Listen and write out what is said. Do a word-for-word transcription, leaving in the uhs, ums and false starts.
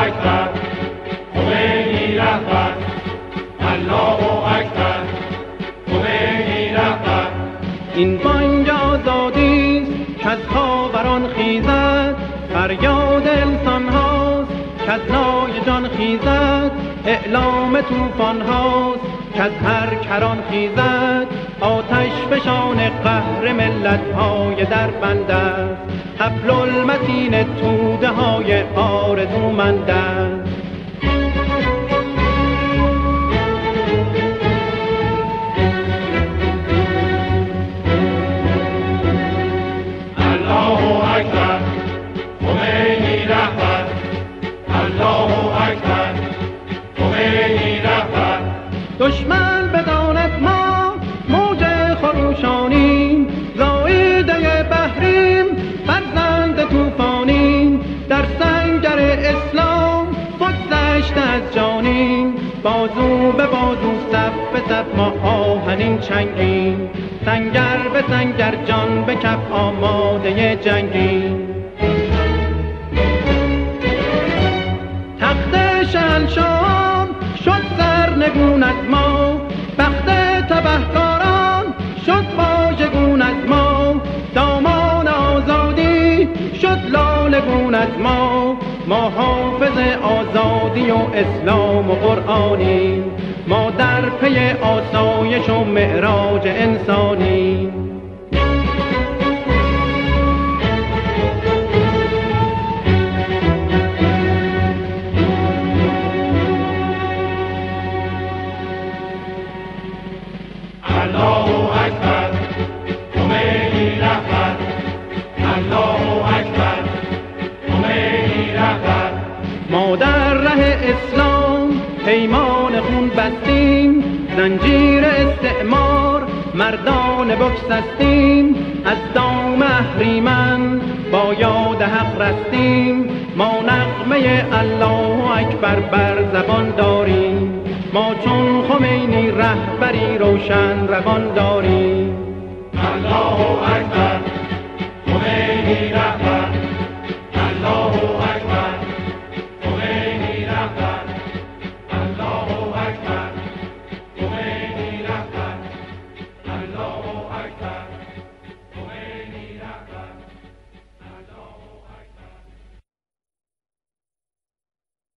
اکبر خمینی رهبر الله اکبر خمینی رهبر. این بانگ آزادیست که از خاوران خیزد، فریاد انسان هاست که از نای جان خیزد، اعلام طوفان هاست که از هر کران خیزد، آتش فشان قهر ملت های در بند است، حبل المتین توده های آرزومند است. الله اکبر خمینی رهبر الله اکبر خمینی رهبر. دشمن بداند ما موج خروشانیم، زایده بحریم فرزند طوفانیم، در سنگر اسلام بگذشته از جانیم، بازو به بازو صف به صف ما آهنین چنگیم، سنگر به سنگر جان به کف آماده جنگیم. تخت شهنشاهان شد سرنگون از ما، بخت تبهکاران شد واژگون از ما، دامان آزادی شد لالگون از ما، ما حافظ آزادی و اسلام و قرآنیم، ما در پی آسایش و معراج انسانیم. الله اکبر خمینی رهبر الله اکبر خمینی رهبر. ما در ره اسلام پیمان خون بستیم، زنجیر استعمار مردان بگسستیم، از دام اهریمن با یاد حق رستیم، ما نغمه الله اکبر بر زبان داریم، ما چون خمینی رهبری روشن روان داریم. الله اکبر خمینی رهبر